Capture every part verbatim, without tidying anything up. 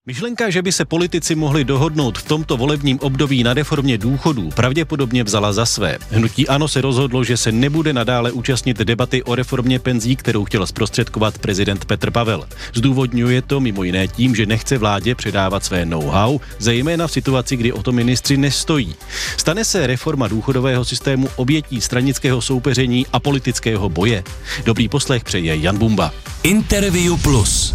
Myšlenka, že by se politici mohli dohodnout v tomto volebním období na reformě důchodů, pravděpodobně vzala za své. Hnutí ANO se rozhodlo, že se nebude nadále účastnit debaty o reformě penzí, kterou chtěl zprostředkovat prezident Petr Pavel. Zdůvodňuje to mimo jiné tím, že nechce vládě předávat své know-how, zejména v situaci, kdy o to ministři nestojí. Stane se reforma důchodového systému obětí stranického soupeření a politického boje? Dobrý poslech přeje Jan Bumba. Interview Plus.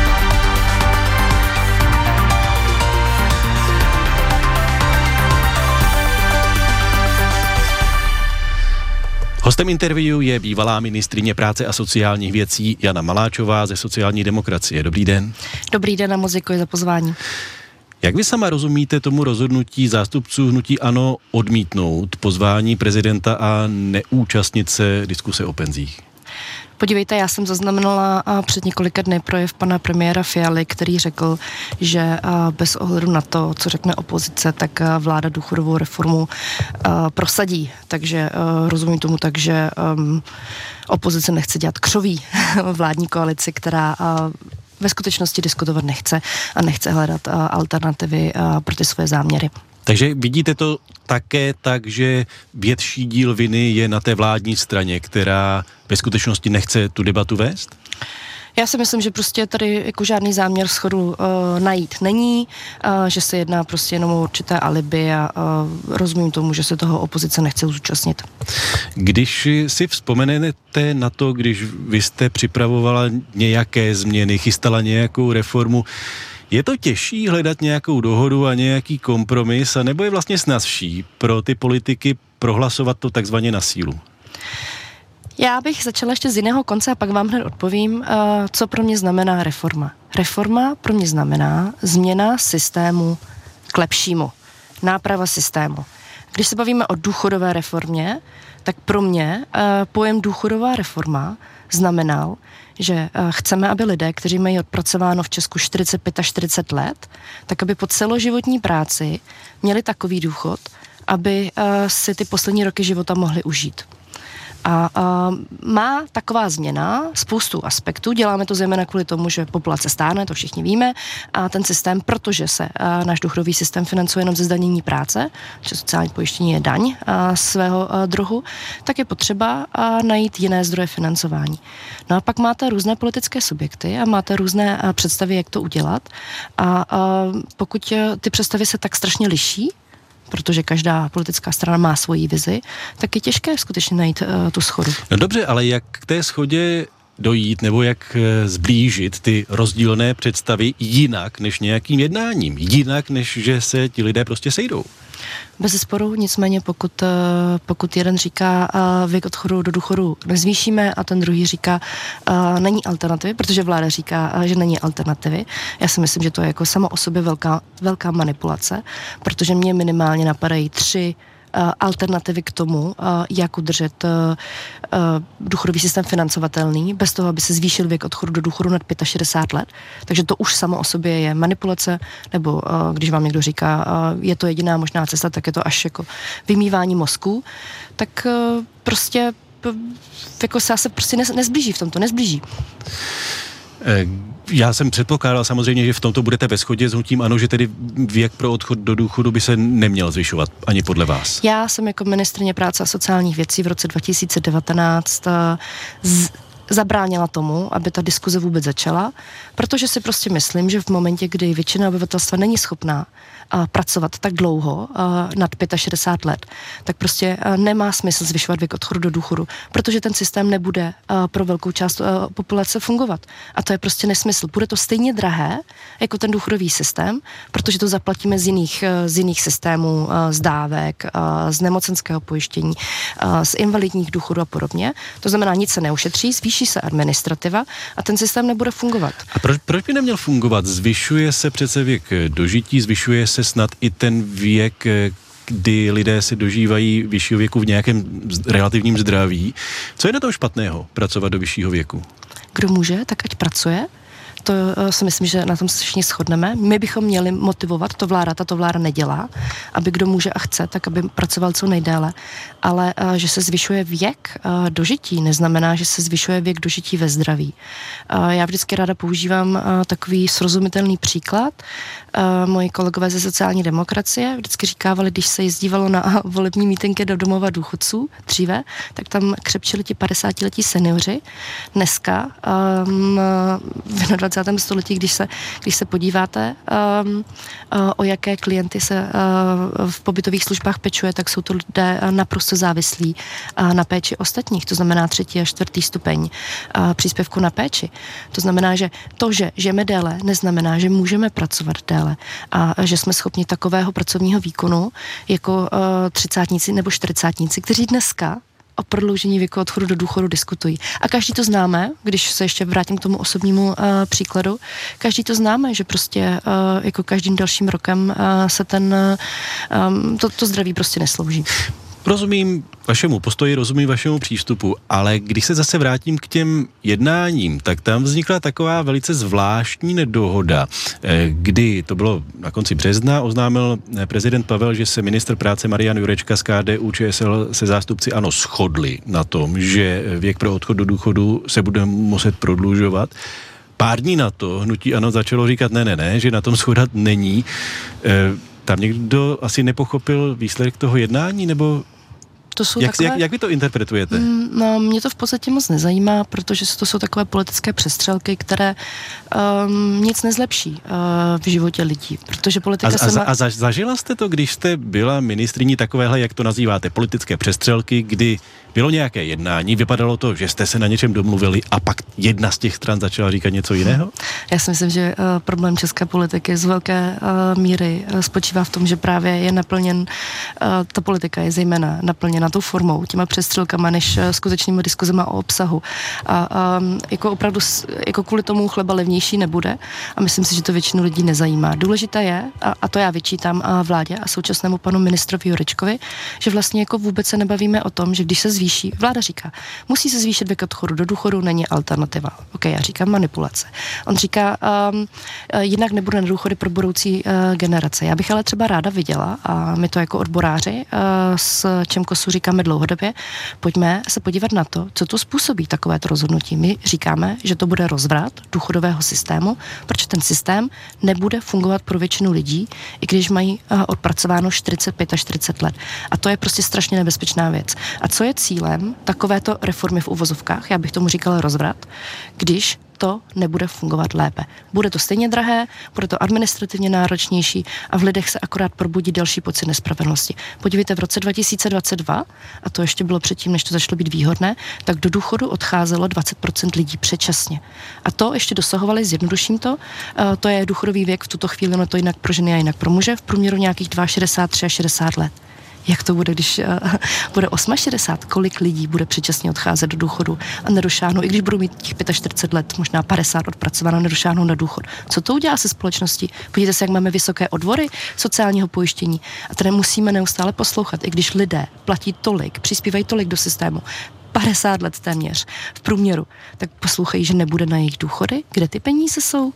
Hostem interview je bývalá ministryně práce a sociálních věcí Jana Maláčová ze sociální demokracie. Dobrý den. Dobrý den a moc děkuji za pozvání. Jak vy sama rozumíte tomu rozhodnutí zástupců hnutí ANO odmítnout pozvání prezidenta a neúčastnit se diskuse o penzích? Podívejte, já jsem zaznamenala před několika dny projev pana premiéra Fialy, který řekl, že bez ohledu na to, co řekne opozice, tak vláda důchodovou reformu prosadí. Takže rozumím tomu tak, že opozice nechce dělat křoví vládní koalici, která ve skutečnosti diskutovat nechce a nechce hledat alternativy pro ty svoje záměry. Takže vidíte to také tak, že větší díl viny je na té vládní straně, která ve skutečnosti nechce tu debatu vést? Já si myslím, že prostě tady jako žádný záměr shodu uh, najít není, uh, že se jedná prostě jenom o určité alibi a uh, rozumím tomu, že se toho opozice nechce zúčastnit. Když si vzpomenete na to, když vy jste připravovala nějaké změny, chystala nějakou reformu, je to těžší hledat nějakou dohodu a nějaký kompromis, a nebo je vlastně snazší pro ty politiky prohlasovat to takzvaně na sílu? Já bych začala ještě z jiného konce a pak vám hned odpovím, co pro mě znamená reforma. Reforma pro mě znamená změna systému k lepšímu, náprava systému. Když se bavíme o důchodové reformě, tak pro mě pojem důchodová reforma znamenal, že chceme, aby lidé, kteří mají odpracováno v Česku čtyřicet pět až čtyřicet let, tak aby po celoživotní práci měli takový důchod, aby si ty poslední roky života mohli užít. A, a má taková změna spoustu aspektů. Děláme to zejména kvůli tomu, že populace stárne, to všichni víme, a ten systém, protože se a, náš důchodový systém financuje jenom ze zdanění práce, že sociální pojištění je daň a, svého a, druhu, tak je potřeba a, najít jiné zdroje financování. No a pak máte různé politické subjekty a máte různé a, představy, jak to udělat. A, a pokud ty představy se tak strašně liší, protože každá politická strana má svoji vizi, tak je těžké skutečně najít uh, tu shodu. No dobře, ale jak k té shodě dojít, nebo jak zblížit ty rozdílné představy jinak než nějakým jednáním, jinak než že se ti lidé prostě sejdou? Bezesporu, nicméně pokud, pokud jeden říká věk odchodu do důchodu nezvýšíme a ten druhý říká není alternativy, protože vláda říká, že není alternativy. Já si myslím, že to je jako samo o sobě velká, velká manipulace, protože mě minimálně napadají tři alternativy k tomu, jak udržet důchodový systém financovatelný, bez toho, aby se zvýšil věk odchodu do důchodu nad šedesát pět let. Takže to už samo o sobě je manipulace, nebo když vám někdo říká, je to jediná možná cesta, tak je to až jako vymývání mozku, tak prostě jako se se prostě nezblíží v tomto, nezblíží. Já jsem předpokládal samozřejmě, že v tomto budete ve shodě s hnutím ANO, že tedy věk pro odchod do důchodu by se neměl zvyšovat, ani podle vás. Já jsem jako ministryně práce a sociálních věcí v roce dva tisíce devatenáct z zabránila tomu, aby ta diskuze vůbec začala, protože si prostě myslím, že v momentě, kdy většina obyvatelstva není schopná a, pracovat tak dlouho a, nad šedesát pět let, tak prostě a, nemá smysl zvyšovat věk odchodu do důchodu, protože ten systém nebude a, pro velkou část a, populace fungovat. A to je prostě nesmysl. Bude to stejně drahé jako ten důchodový systém, protože to zaplatíme z jiných, z jiných systémů, a, z dávek, a, z nemocenského pojištění, a, z invalidních důchodů a podobně. To znamená, nic se neušetří, zvýší se administrativa a ten systém nebude fungovat. A proč, proč by neměl fungovat? Zvyšuje se přece věk dožití, zvyšuje se snad i ten věk, kdy lidé se dožívají vyššího věku v nějakém relativním zdraví. Co je na tom špatného pracovat do vyššího věku? Kdo může, tak ať pracuje. to si myslím, že na tom se všichni shodneme. My bychom měli motivovat, to vláda, tato vláda nedělá, aby kdo může a chce, tak aby pracoval co nejdéle. Ale že se zvyšuje věk dožití, neznamená, že se zvyšuje věk dožití ve zdraví. Já vždycky ráda používám takový srozumitelný příklad. Moji kolegové ze sociální demokracie vždycky říkávali, když se jezdívalo na volební mítinky do domova důchodců dříve, tak tam křepčili ti padesátiletí seniori. Dneska um, v dvacátém století, když se, když se podíváte, um, uh, o jaké klienty se uh, v pobytových službách pečuje, tak jsou to lidé naprosto závislí uh, na péči ostatních, to znamená třetí a čtvrtý stupeň uh, příspěvku na péči. To znamená, že to, že žijeme déle, neznamená, že můžeme pracovat déle a že jsme schopni takového pracovního výkonu jako uh, třicátníci nebo čtyřicátníci, kteří dneska o prodloužení věku odchodu do důchodu diskutují. A každý to známe, když se ještě vrátím k tomu osobnímu uh, příkladu, každý to známe, že prostě uh, jako každým dalším rokem uh, se ten, uh, um, to, to zdraví prostě neslouží. Rozumím vašemu postoji, rozumím vašemu přístupu, ale když se zase vrátím k těm jednáním, tak tam vznikla taková velice zvláštní nedohoda, kdy to bylo na konci března, oznámil prezident Pavel, že se ministr práce Marian Jurečka z K D U Č S L se zástupci ANO shodli na tom, že věk pro odchod do důchodu se bude muset prodlužovat. Pár dní na to hnutí ANO začalo říkat ne, ne, ne, že na tom shodat není. Tam někdo asi nepochopil výsledek toho jednání, nebo To jsou jak, takové... jak, jak vy to interpretujete? No, mě to v podstatě moc nezajímá, protože to jsou takové politické přestřelky, které um, nic nezlepší uh, v životě lidí, protože politika a, se a, má... a zažila jste to, když jste byla ministryní takovéhle, jak to nazýváte, politické přestřelky, kdy bylo nějaké jednání, vypadalo to, že jste se na něčem domluvili a pak jedna z těch stran začala říkat něco jiného? Já si myslím, že uh, problém české politiky z velké uh, míry uh, spočívá v tom, že právě je naplněn, uh, ta politika je zejména naplněna tou formou, těma přestřelkama, než uh, skutečnými diskuzema o obsahu. A um, jako opravdu, jako kvůli tomu chleba levnější nebude a myslím si, že to většinu lidí nezajímá. Důležité je, a, a to já vyčítám a vládě a současnému panu ministrovi Jurečkovi, že vlastně jako vůbec se nebavíme o tom, že když se zvýší, vláda říká, musí se zvýšit věk odchodu do důchodu, není alternativa. Ok, já říkám manipulace. On říká, um, jinak nebude na důchody pro budoucí uh, generace. Já bych ale třeba ráda viděla, a my to jako odboráři uh, s Čemkosu říkáme dlouhodobě, pojďme se podívat na to, co to způsobí takovéto rozhodnutí. My říkáme, že to bude rozvrat důchodového systému, protože ten systém nebude fungovat pro většinu lidí, i když mají uh, odpracováno čtyřicet pět až čtyřicet let. A to je prostě strašně nebezpečná věc. A co je cílem takovéto reformy v uvozovkách, já bych tomu říkala rozvrat, když to nebude fungovat lépe. Bude to stejně drahé, bude to administrativně náročnější a v lidech se akorát probudí další pocit nespravedlnosti. Podívejte, v roce dva tisíce dvacet dva, a to ještě bylo předtím, než to začalo být výhodné, tak do důchodu odcházelo dvacet procent lidí předčasně. A to ještě dosahovali, zjednoduším to, to je důchodový věk v tuto chvíli, no to jinak pro ženy a jinak pro muže, v průměru nějakých šedesát dva, tři a šedesát let. Jak to bude, když uh, bude šedesát osm, kolik lidí bude předčasně odcházet do důchodu a nedošáhnou, i když budou mít těch čtyřicet pět let, možná padesát odpracováno, nedošáhnou na důchod. Co to udělá se společností? Podívejte se, jak máme vysoké odvory sociálního pojištění a tady musíme neustále poslouchat, i když lidé platí tolik, přispívají tolik do systému, padesát let téměř v průměru, tak poslouchají, že nebude na jejich důchody, kde ty peníze jsou?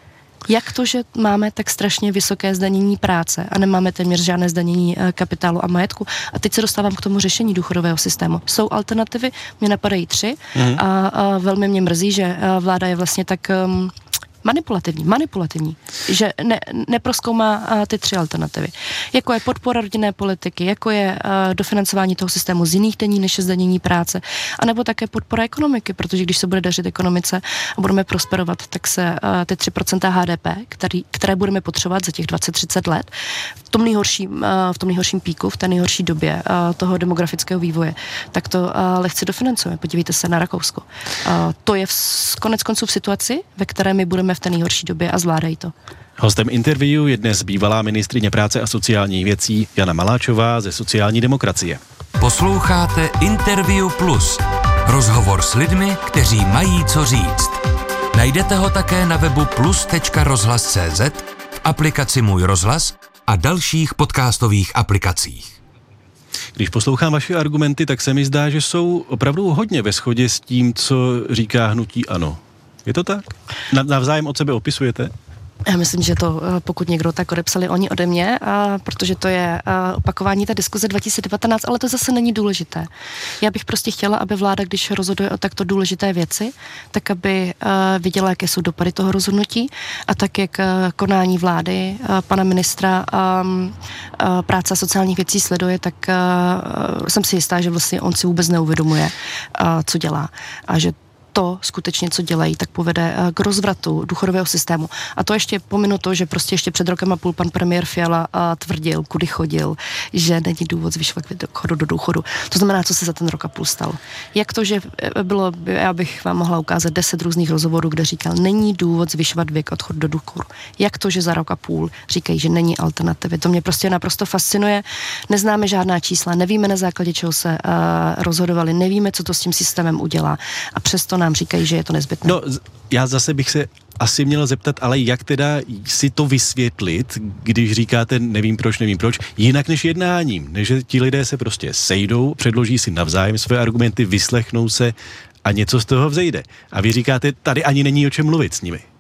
Jak to, že máme tak strašně vysoké zdanění práce a nemáme téměř žádné zdanění kapitálu a majetku? A teď se dostávám k tomu řešení důchodového systému. Jsou alternativy, mě napadají tři mm. a, a velmi mě mrzí, že vláda je vlastně tak um, manipulativní, manipulativní, že ne, neprozkoumá uh, ty tři alternativy. Jako je podpora rodinné politiky, jako je uh, dofinancování toho systému z jiných daní, než je zdanění práce, anebo také podpora ekonomiky, protože když se bude dařit ekonomice a budeme prosperovat, tak se uh, ty tři procenta H D P, který, které budeme potřebovat za těch dvacet třicet let, v tom nejhorším, uh, v tom nejhorším píku, v té nejhorší době uh, toho demografického vývoje, tak to uh, lehce dofinancujeme. Podívejte se na Rakousko. Uh, to je v, konec konců v situaci, ve které my budeme v té nejhorší době a zvládají to. Hostem interview je dnes bývalá ministryně práce a sociálních věcí Jana Maláčová ze sociální demokracie. Posloucháte Interview Plus. Rozhovor s lidmi, kteří mají co říct. Najdete ho také na webu plus tečka rozhlas tečka cé zet, v aplikaci Můj rozhlas a dalších podcastových aplikacích. Když poslouchám vaše argumenty, tak se mi zdá, že jsou opravdu hodně ve shodě s tím, co říká hnutí ANO. Je to tak? Navzájem od sebe opisujete? Já myslím, že to, pokud někdo, tak odepsali oni ode mě, a protože to je a, opakování té diskuze dva tisíce devatenáct, ale to zase není důležité. Já bych prostě chtěla, aby vláda, když rozhoduje o takto důležité věci, tak aby a, viděla, jaké jsou dopady toho rozhodnutí a tak, jak a, konání vlády, a, pana ministra a, a, práce a sociálních věcí sleduje, tak a, a, jsem si jistá, že vlastně on si vůbec neuvědomuje, a, co dělá a že to skutečně, co dělají, tak povede k rozvratu důchodového systému. A to ještě pominu to, že prostě ještě před rokem a půl pan premiér Fiala tvrdil, kudy chodil, že není důvod zvyšovat chodu do důchodu. To znamená, co se za ten rok a půl stalo. Jak to, že bylo, já bych vám mohla ukázat deset různých rozhovorů, kde říkal, není důvod zvyšovat věk odchodu do důchodu. Jak to, že za rok a půl říkají, že není alternativy. To mě prostě naprosto fascinuje. Neznáme žádná čísla, nevíme, na základě čeho se uh, rozhodovali, nevíme, co to s tím systémem udělá. A přesto nám říkají, že je to nezbytné. No, já zase bych se asi měl zeptat, ale jak teda si to vysvětlit, když říkáte nevím proč, nevím proč, jinak než jednáním, než že ti lidé se prostě sejdou, předloží si navzájem své argumenty, vyslechnou se a něco z toho vzejde. A vy říkáte, tady ani není o čem mluvit s nimi.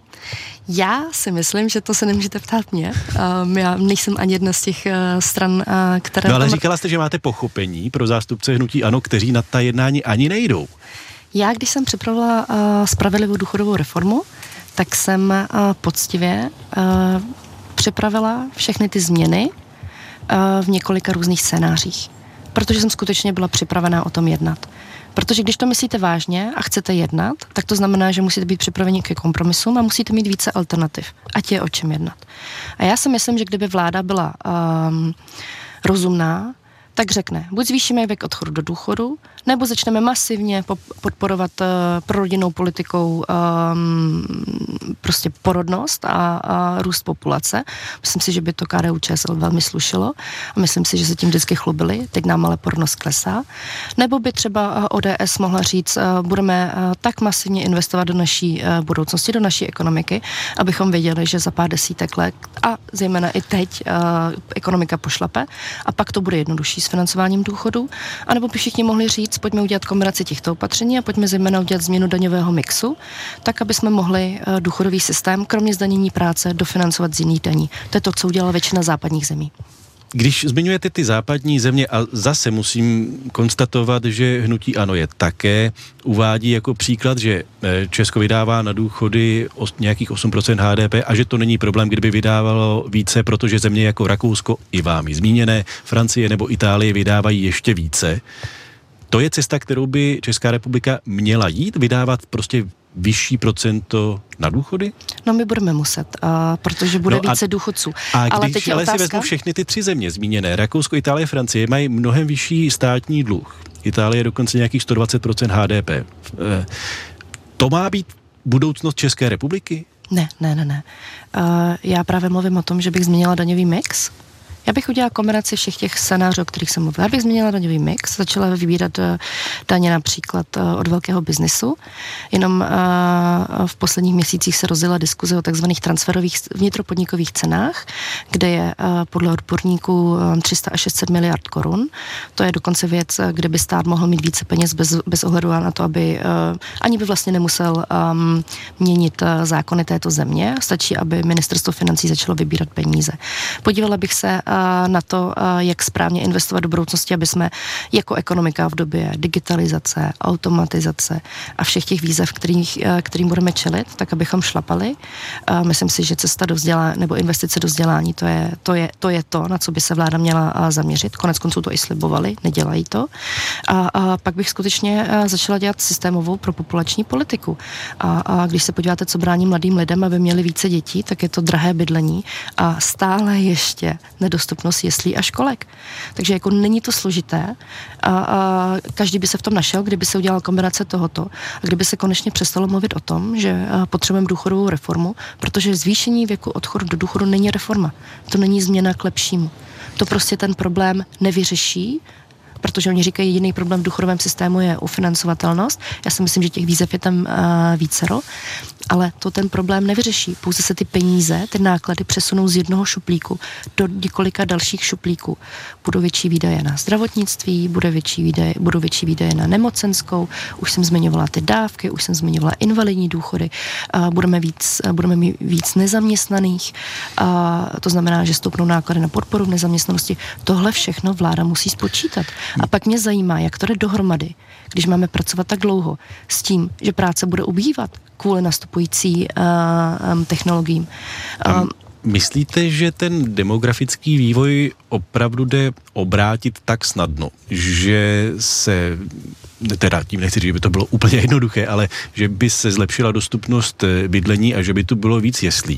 Já si myslím, že to se nemůžete ptát mě. Um, já nejsem ani jedna z těch uh, stran, uh, které... No ale říkala jste, že máte pochopení pro zástupce hnutí ANO, kteří na ta jednání ani nejdou. Já, když jsem připravila uh, spravedlivou důchodovou reformu, tak jsem uh, poctivě uh, připravila všechny ty změny uh, v několika různých scénářích. Protože jsem skutečně byla připravená o tom jednat. Protože když to myslíte vážně a chcete jednat, tak to znamená, že musíte být připraveni ke kompromisům a musíte mít více alternativ. Ať je o čem jednat. A já si myslím, že kdyby vláda byla um, rozumná, tak řekne, buď zvýšíme věk odchodu do důchodu, nebo začneme masivně podporovat uh, prorodinnou politikou um, prostě porodnost a, a růst populace. Myslím si, že by to K D U Č S L velmi slušilo a myslím si, že se tím vždycky chlubili, teď nám ale porodnost klesá. Nebo by třeba O D S mohla říct, uh, budeme uh, tak masivně investovat do naší uh, budoucnosti, do naší ekonomiky, abychom věděli, že za pár desítek let a zejména i teď uh, ekonomika pošlape a pak to bude jednodušší s financováním důchodu. A nebo by všichni mohli říct, pojďme udělat kombinaci těchto opatření a pojďme zejména udělat změnu daňového mixu, tak, aby jsme mohli uh, důchodový systém, kromě zdanění práce, dofinancovat z jiných daní. To je to, co udělala většina západních zemí. Když zmiňujete ty západní země, a zase musím konstatovat, že hnutí ANO je také uvádí jako příklad, že Česko vydává na důchody nějakých osm procent H D P a že to není problém, kdyby vydávalo více, protože země jako Rakousko, i vámi zmíněné, Francie nebo Itálie vydávají ještě více. To je cesta, kterou by Česká republika měla jít, vydávat prostě vyšší procento na důchody? No my budeme muset, uh, protože bude no a, více důchodců. A ale když teď je ale otázka... si vezmu všechny ty tři země zmíněné, Rakousko, Itálie, Francie, mají mnohem vyšší státní dluh. Itálie dokonce nějakých sto dvacet procent H D P. To má být budoucnost České republiky? Ne, ne, ne, ne. Uh, já právě mluvím o tom, že bych změnila daňový mix. Já bych udělala kombinaci všech těch scénářů, o kterých jsem mluvila. Já bych změnila daňový mix, začala vybírat daně například od velkého biznisu. Jenom v posledních měsících se rozjela diskuze o takzvaných transferových vnitropodnikových cenách, kde je podle odborníků tři sta až šest set miliard korun. To je dokonce věc, kde by stát mohl mít více peněz bez, bez ohledu na to, aby ani by vlastně nemusel um, měnit zákony této země. Stačí, aby ministerstvo financí začalo vybírat peníze. Podívala bych se na to, jak správně investovat do budoucnosti, aby jsme jako ekonomika v době digitalizace, automatizace a všech těch výzev, kterých, kterým budeme čelit, tak abychom šlapali. Myslím si, že cesta do vzdělání nebo investice do vzdělání, to je, to je, to je to, na co by se vláda měla zaměřit. Konec konců to i slibovali, nedělají to. A, a pak bych skutečně začala dělat systémovou propopulační politiku. A, a když se podíváte, co brání mladým lidem, aby měli více dětí, tak je to drahé bydlení a stále ještě nedostupnost jeslí a školek. Takže jako není to složité a, a každý by se v tom našel, kdyby se udělala kombinace tohoto a kdyby se konečně přestalo mluvit o tom, že potřebujeme důchodovou reformu, protože zvýšení věku odchodu do důchodu není reforma. To není změna k lepšímu. To prostě ten problém nevyřeší, protože oni říkají, jediný problém v důchodovém systému je ufinancovatelnost. Já si myslím, že těch výzev je tam uh, vícero. ale to ten problém nevyřeší. Pouze se ty peníze, ty náklady přesunou z jednoho šuplíku do několika dalších šuplíků. Budou větší výdaje na zdravotnictví, bude větší výdaje, budou větší výdaje na nemocenskou, už jsem zmiňovala ty dávky, už jsem zmiňovala invalidní důchody, a budeme, víc, budeme mít víc nezaměstnaných, a to znamená, že stoupnou náklady na podporu v nezaměstnanosti. Tohle všechno vláda musí spočítat. A pak mě zajímá, jak to jde dohromady, když máme pracovat tak dlouho s tím, že práce bude ubývat kvůli nastupující uh, um, technologiím. Um, Myslíte, že ten demografický vývoj opravdu jde obrátit tak snadno, že se, teda tím nechci říct, že by to bylo úplně jednoduché, ale že by se zlepšila dostupnost bydlení a že by tu bylo víc jeslí?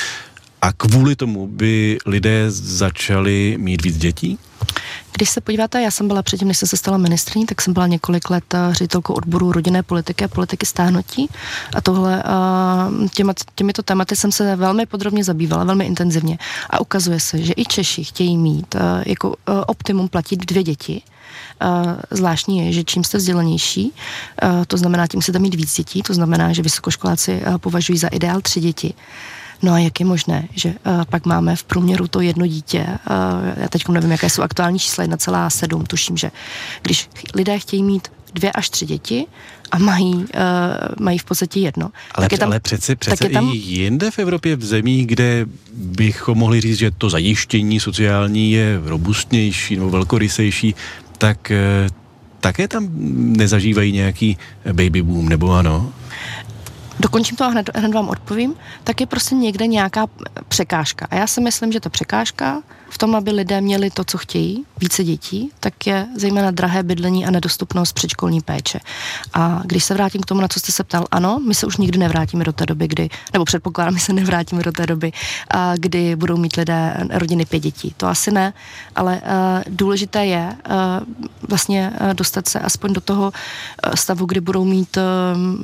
A kvůli tomu by lidé začali mít víc dětí? Když se podíváte, já jsem byla předtím, než jsem se stala ministryní, tak jsem byla několik let ředitelkou odboru rodinné politiky a politiky stárnutí a tohle těma, těmito tématy jsem se velmi podrobně zabývala, velmi intenzivně a ukazuje se, že i Češi chtějí mít jako optimum platit dvě děti. Zvláštní je, že čím jste vzdělanější, to znamená, tím chcete mít víc dětí, to znamená, že vysokoškoláci považují za ideál tři děti. No a jak je možné, že uh, pak máme v průměru to jedno dítě, uh, já teď nevím, jaké jsou aktuální čísla, jedna celá sedm, tuším, že když lidé chtějí mít dvě až tři děti a mají, uh, mají v podstatě jedno. Ale, tak je tam, ale přece, přece tam, i jinde v Evropě, v zemích, kde bychom mohli říct, že to zajištění sociální je robustnější nebo velkorysejší, tak uh, také tam nezažívají nějaký baby boom, nebo ano? Dokončím to a hned, hned vám odpovím, tak je prostě někde nějaká překážka. A já si myslím, že ta překážka v tom, aby lidé měli to, co chtějí, více dětí, tak je zejména drahé bydlení a nedostupnost předškolní péče. A když se vrátím k tomu, na co jste se ptal, ano, my se už nikdy nevrátíme do té doby, kdy, nebo předpokládám, my se nevrátíme do té doby, a kdy budou mít lidé rodiny pět dětí. To asi ne, ale uh, důležité je uh, vlastně uh, dostat se aspoň do toho uh, stavu, kdy budou mít uh,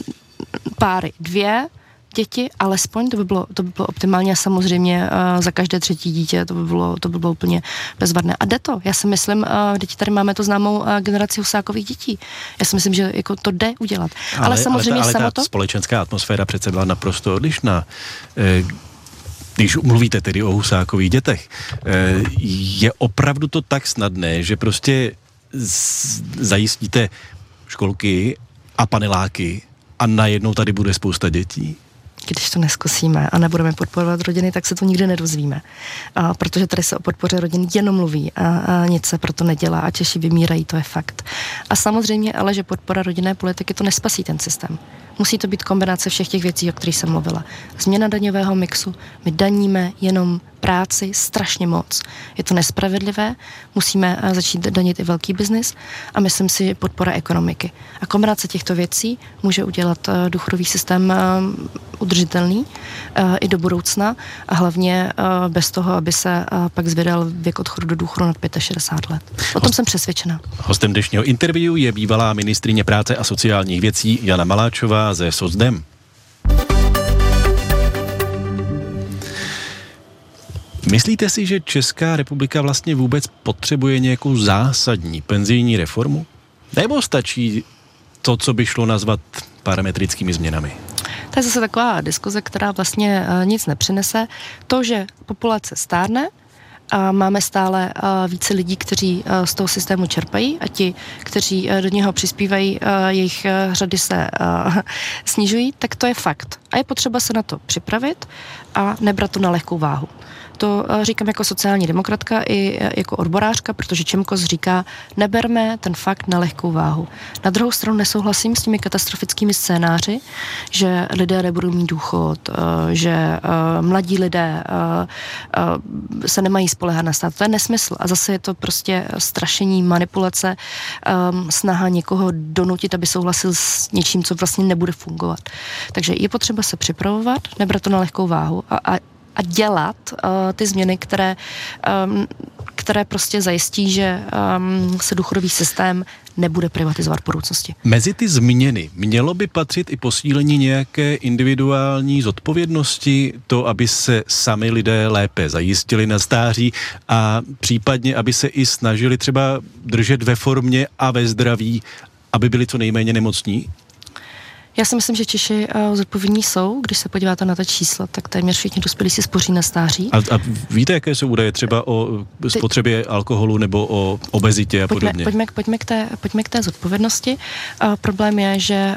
páry dvě děti, alespoň, to by bylo, to by bylo optimálně a samozřejmě uh, za každé třetí dítě, to by bylo, to by bylo úplně bezvadné. A jde to. Já si myslím, uh, děti tady máme to známou uh, generaci Husákových dětí. Já si myslím, že jako to jde udělat. Ale, ale samozřejmě ale ta, ale ta to... společenská atmosféra přece byla naprosto odlišná. E, když mluvíte tedy o Husákových dětech, e, je opravdu to tak snadné, že prostě z, zajistíte školky a paneláky a najednou tady bude spousta dětí? Když to neskusíme a nebudeme podporovat rodiny, tak se to nikdy nedozvíme. A protože tady se o podpoře rodin jenom mluví a, a nic se proto nedělá a Češi vymírají, to je fakt. A samozřejmě ale, že podpora rodinné politiky to nespasí ten systém. Musí to být kombinace všech těch věcí, o kterých jsem mluvila. Změna daňového mixu. My daníme jenom práci strašně moc. Je to nespravedlivé, musíme začít danit i velký biznis a myslím si, že podpora ekonomiky. A kombinace těchto věcí může udělat důchodový systém udržitelný i do budoucna a hlavně bez toho, aby se pak zvedal věk odchodu do důchodu nad šedesát pět let. O tom jsem přesvědčena. Hostem dnešního interview je bývalá ministryně práce a sociálních věcí Jana Maláčová ze SOSDEM. Myslíte si, že Česká republika vlastně vůbec potřebuje nějakou zásadní penzijní reformu? Nebo stačí to, co by šlo nazvat parametrickými změnami? To je zase taková diskuze, která vlastně uh, nic nepřinese. To, že populace stárne a máme stále uh, více lidí, kteří uh, z toho systému čerpají a ti, kteří uh, do něho přispívají, uh, jejich uh, řady se uh, snižují, tak to je fakt. A je potřeba se na to připravit a nebrat to na lehkou váhu. To říkám jako sociální demokratka i jako odborářka, protože Čemkos říká, neberme ten fakt na lehkou váhu. Na druhou stranu nesouhlasím s těmi katastrofickými scénáři, že lidé nebudou mít důchod, že mladí lidé se nemají spoléhat na stát. To je nesmysl. A zase je to prostě strašení, manipulace, snaha někoho donutit, aby souhlasil s něčím, co vlastně nebude fungovat. Takže je potřeba se připravovat, nebrat to na lehkou váhu a, a a dělat uh, ty změny, které, um, které prostě zajistí, že um, se důchodový systém nebude privatizovat v budoucnosti. Mezi ty změny mělo by patřit i posílení nějaké individuální zodpovědnosti, to, aby se sami lidé lépe zajistili na stáří a případně, aby se i snažili třeba držet ve formě a ve zdraví, aby byli co nejméně nemocní? Já si myslím, že Češi uh, zodpovědní jsou. Když se podíváte na ta čísla, tak téměř všichni dospělí si spoří na stáří. A, a víte, jaké jsou údaje třeba o spotřebě alkoholu nebo o obezitě a pojďme, podobně? Pojďme, pojďme, k té, pojďme k té zodpovědnosti. Uh, problém je, že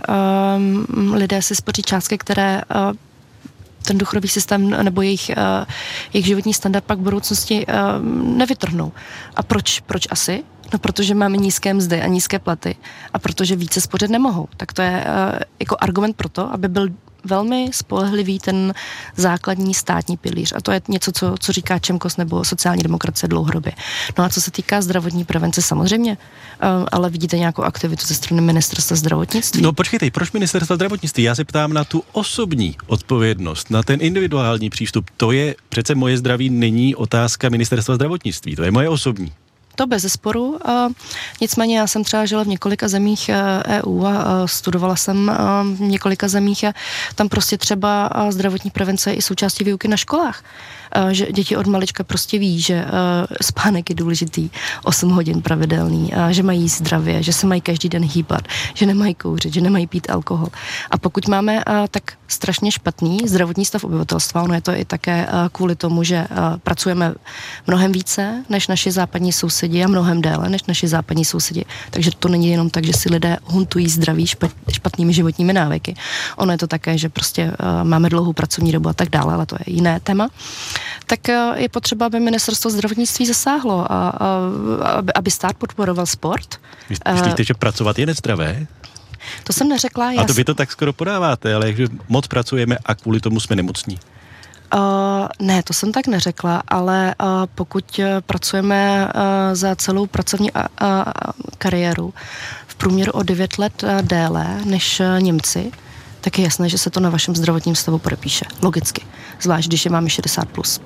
um, lidé si spoří částky, které uh, ten důchodový systém nebo jejich, uh, jejich životní standard pak v budoucnosti uh, nevytrhnou. A proč, proč asi? No, protože máme nízké mzdy a nízké platy a protože více spořit nemohou. Tak to je uh, jako argument pro to, aby byl velmi spolehlivý ten základní státní pilíř. A to je něco, co, co říká Čemkos nebo sociální demokracie dlouhodobě. No a co se týká zdravotní prevence, samozřejmě, uh, ale vidíte nějakou aktivitu ze strany ministerstva zdravotnictví? No počkejte, proč ministerstva zdravotnictví? Já se ptám na tu osobní odpovědnost, na ten individuální přístup. To je přece moje zdraví, není otázka ministerstva zdravotnictví, to je moje osobní. To bezesporu. Nicméně já jsem třeba žila v několika zemích E U a studovala jsem v několika zemích a tam prostě třeba zdravotní prevence je i součástí výuky na školách. Že děti od malička prostě ví, že spánek je důležitý, osm hodin pravidelný, že mají zdravě, že se mají každý den hýbat, že nemají kouřit, že nemají pít alkohol. A pokud máme tak strašně špatný zdravotní stav obyvatelstva, ono je to i také kvůli tomu, že pracujeme mnohem více než naši západní sousedi a mnohem déle než naši západní sousedi. Takže to není jenom tak, že si lidé huntují zdraví špatnými životními návyky. Ono je to také, že prostě máme dlouhou pracovní dobu a tak dále, ale to je jiné téma. Tak je potřeba, aby ministerstvo zdravotnictví zasáhlo a, a aby stát podporoval sport. Myslíte, že pracovat je nezdravé? To jsem neřekla. A to vy to tak skoro podáváte, ale jakže moc pracujeme a kvůli tomu jsme nemocní. Uh, ne, to jsem tak neřekla, ale uh, pokud pracujeme uh, za celou pracovní uh, uh, kariéru v průměru o devět let uh, déle než uh, Němci, tak je jasné, že se to na vašem zdravotním stavu podepíše. Logicky. Zvlášť, když je máme šedesát plus.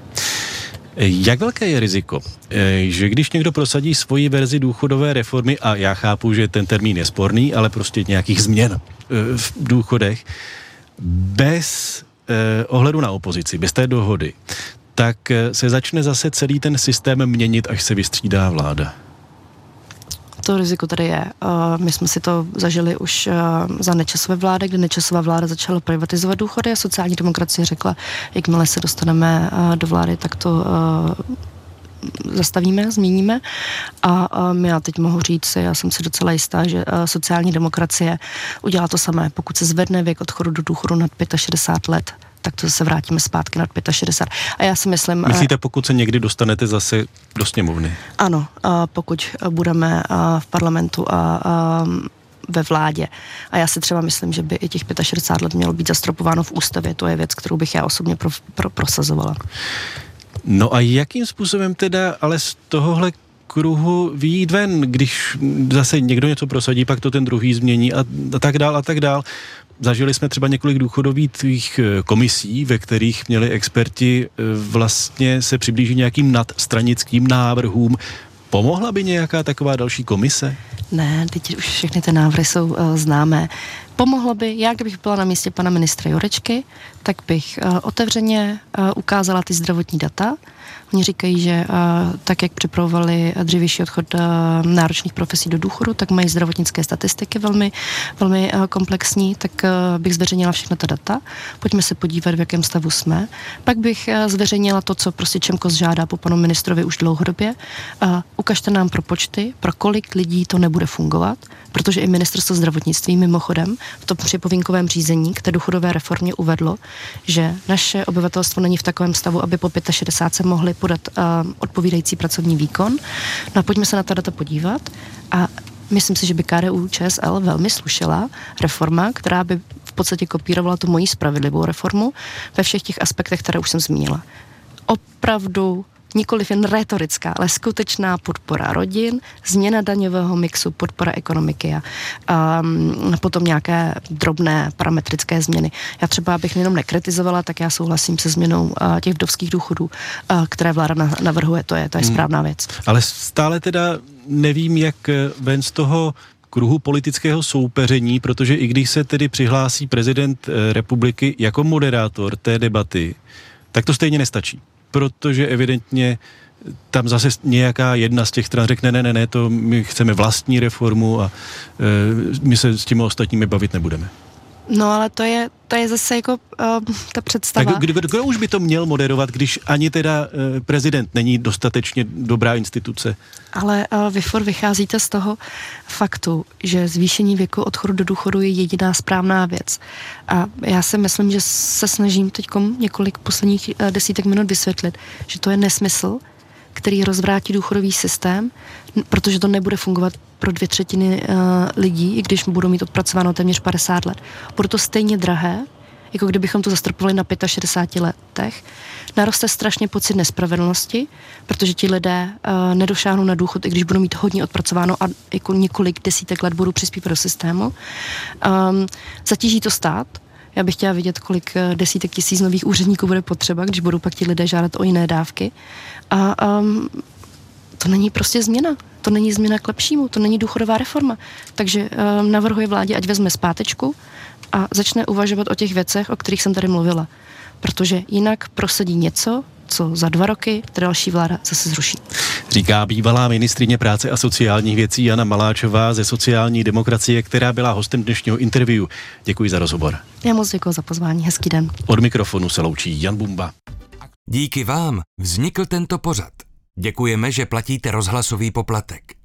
Jak velké je riziko, že když někdo prosadí svoji verzi důchodové reformy, a já chápu, že ten termín je sporný, ale prostě nějakých změn v důchodech, bez eh, ohledu na opozici, bez té dohody, tak se začne zase celý ten systém měnit, až se vystřídá vláda? To riziko tady je. My jsme si to zažili už za Nečasové vlády, kdy Nečasová vláda začala privatizovat důchody a sociální demokracie řekla, jakmile se dostaneme do vlády, tak to zastavíme, změníme. A já teď mohu říct, já jsem si docela jistá, že sociální demokracie udělá to samé. Pokud se zvedne věk odchodu do důchodu nad šedesát pět let, tak to se vrátíme zpátky nad šedesát pět. A já si myslím... Myslíte, pokud se někdy dostanete zase do sněmovny? Ano, pokud budeme v parlamentu a ve vládě. A já si třeba myslím, že by i těch šedesát pět let mělo být zastropováno v ústavě. To je věc, kterou bych já osobně pro, pro, prosazovala. No a jakým způsobem teda ale z tohohle kruhu vyjít ven, když zase někdo něco prosadí, pak to ten druhý změní a, a tak dál a tak dál. Zažili jsme třeba několik důchodových komisí, ve kterých měli experti vlastně se přiblížit nějakým nadstranickým návrhům. Pomohla by nějaká taková další komise? Ne, teď už všechny ty návrhy jsou uh, známé. Pomohlo by, já kdybych byla na místě pana ministra Jurečky, tak bych uh, otevřeně uh, ukázala ty zdravotní data. Oni říkají, že uh, tak, jak připravovali dřívější odchod uh, náročných profesí do důchodu, tak mají zdravotnické statistiky velmi, velmi uh, komplexní, tak uh, bych zveřejnila všechna ta data. Pojďme se podívat, v jakém stavu jsme. Pak bych uh, zveřejnila to, co prostě Čemkos žádá po panu ministrovi už dlouhodobě. Uh, ukažte nám propočty, pro kolik lidí to nebude fungovat, protože i ministerstvo zdravotnictví mimochodem v tom připomínkovém řízení k té důchodové reformě uvedlo, že naše obyvatelstvo není v takovém stavu, aby po šedesát pět se mohli podat uh, odpovídající pracovní výkon. No a pojďme se na ta data podívat a myslím si, že by K D U Č S L velmi slušela reforma, která by v podstatě kopírovala tu moji spravedlivou reformu ve všech těch aspektech, které už jsem zmínila. Opravdu nikoliv jen retorická, ale skutečná podpora rodin, změna daňového mixu, podpora ekonomiky a um, potom nějaké drobné parametrické změny. Já třeba, abych jenom nekritizovala, tak já souhlasím se změnou uh, těch vdovských důchodů, uh, které vláda na, navrhuje, to je, to je správná věc. Hmm. Ale stále teda nevím, jak ven z toho kruhu politického soupeření, protože i když se tedy přihlásí prezident republiky jako moderátor té debaty, tak to stejně nestačí. Protože evidentně tam zase nějaká jedna z těch stran řekne, ne, ne, ne, to my chceme vlastní reformu a e, my se s těmi ostatními bavit nebudeme. No ale to je, to je zase jako uh, ta představa. Tak kdo, kdo už by to měl moderovat, když ani teda uh, prezident není dostatečně dobrá instituce? Ale uh, vy furt vycházíte z toho faktu, že zvýšení věku odchodu do důchodu je jediná správná věc. A já si myslím, že se snažím teď několik posledních uh, desítek minut vysvětlit, že to je nesmysl, který rozvrátí důchodový systém, protože to nebude fungovat pro dvě třetiny uh, lidí, i když budou mít odpracováno téměř padesát let. Bude to stejně drahé, jako kdybychom to zastropovali na šedesáti pěti letech. Naroste strašně pocit nespravedlnosti, protože ti lidé uh, nedošáhnou na důchod, i když budou mít hodně odpracováno a jako několik desítek let budou přispívat do systému. Um, zatíží to stát. Já bych chtěla vidět, kolik desítek tisíc nových úředníků bude potřeba, když budou pak ti lidé žádat o jiné dávky. A um, to není prostě změna. To není změna k lepšímu, to není důchodová reforma. Takže um, navrhuji vládě, ať vezme zpátečku a začne uvažovat o těch věcech, o kterých jsem tady mluvila. Protože jinak prosadí něco, co za dva roky ta další vláda zase zruší. Říká bývalá ministryně práce a sociálních věcí Jana Maláčová ze sociální demokracie, která byla hostem dnešního interview. Děkuji za rozhovor. Já moc děkuji za pozvání, hezký den. Od mikrofonu se loučí Jan Bumba. Díky vám vznikl tento pořad. Děkujeme, že platíte rozhlasový poplatek.